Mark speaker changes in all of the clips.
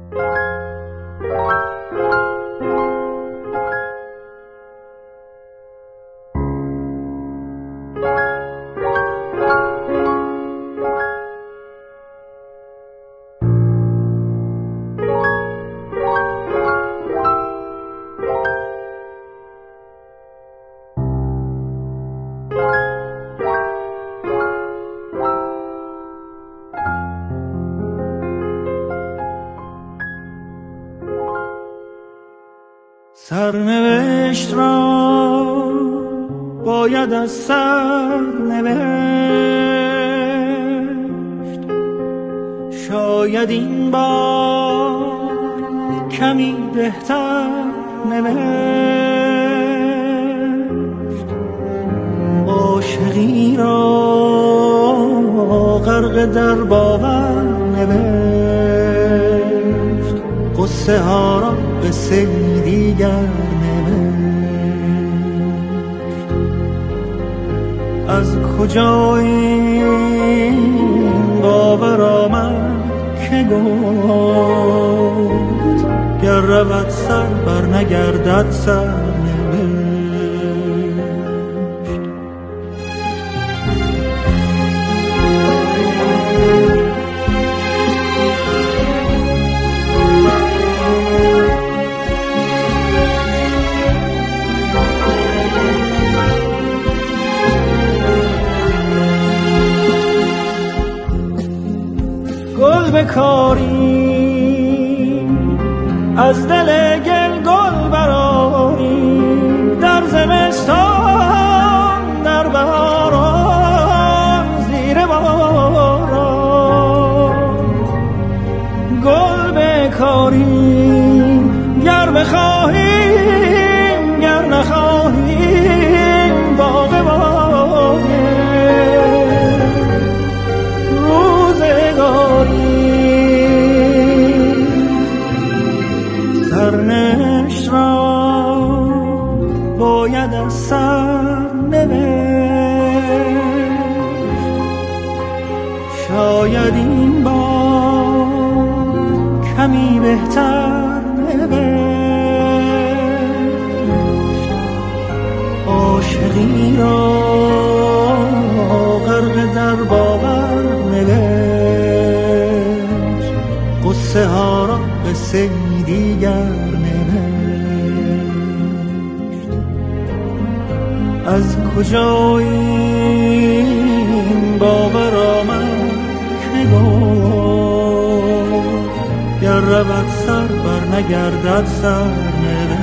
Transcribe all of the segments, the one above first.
Speaker 1: سرنوشت را باید از سر نوشت، شاید این بار کمی بهتر نوشت. عاشقی را غرق در باور نوشت، قصه ها را قصه دیگر نوشت. از کجا این باور آمد که گفت گر رود سر بر نگردد سر بکاری از دل گل گل براری، در زمستان در بهاران زیر باران. گل بکاری گر بخواهیم گر نخواهیم باغ باغه روزگاری. سرنوشت را باید از سر نوشت، شاید این بار کمی بهتر نوشت. عاشقی را غرق در باور نوشت، قصه ها را قصه دیگر نوشت. از کجا این باور آمد که گفت گر رود سر بر نگردد سر نوشت.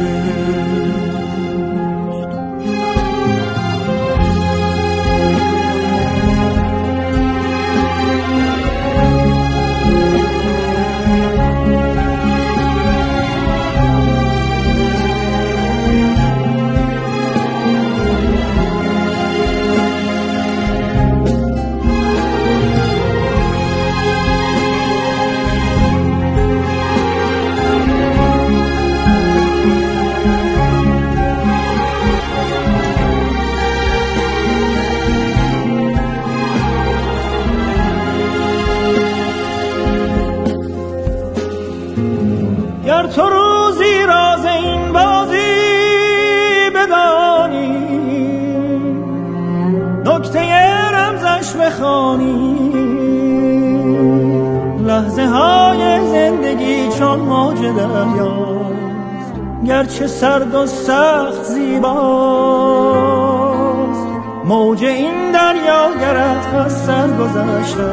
Speaker 1: گر تو روزی راز این بازی بدانی، نکته رمزش بخوانی، لحظه های زندگی چون موج دریاست، گرچه سرد و سخت زیباست. موج این دریا گرت از سر گذشته،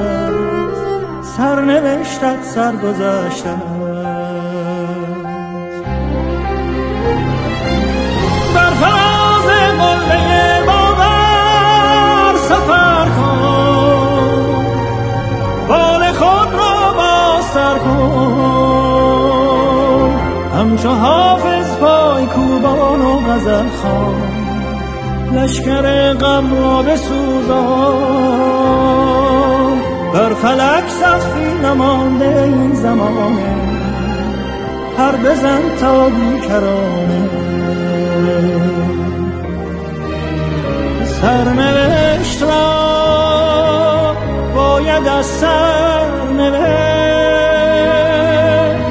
Speaker 1: سرنوشتت سر گذشته. بر فراز قله باور سفر کن، بال خود را با سر کن، همچو حافظ پای کوبان و غزل خوان، لشکر غم را بسوزان. بر فلک سقفی نمانده این زمانه، پر بزن تا بیکرانه. سرنوشت را باید از سر نوشت،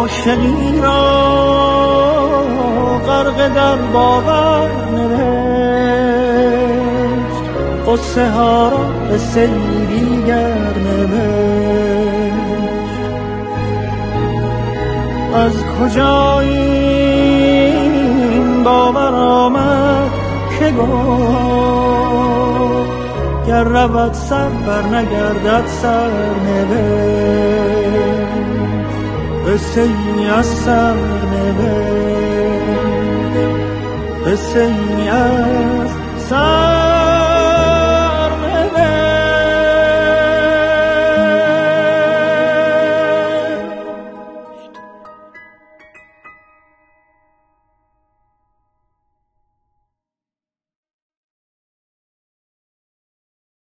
Speaker 1: عاشقی را غرق در باور نوشت، قصه ها را قصه دیگر نوشت. از کجا این باور آمد که گفت گر رود سر بر نگردد سر نوشت، قصه ای از سر نوشت، قصه ای از سر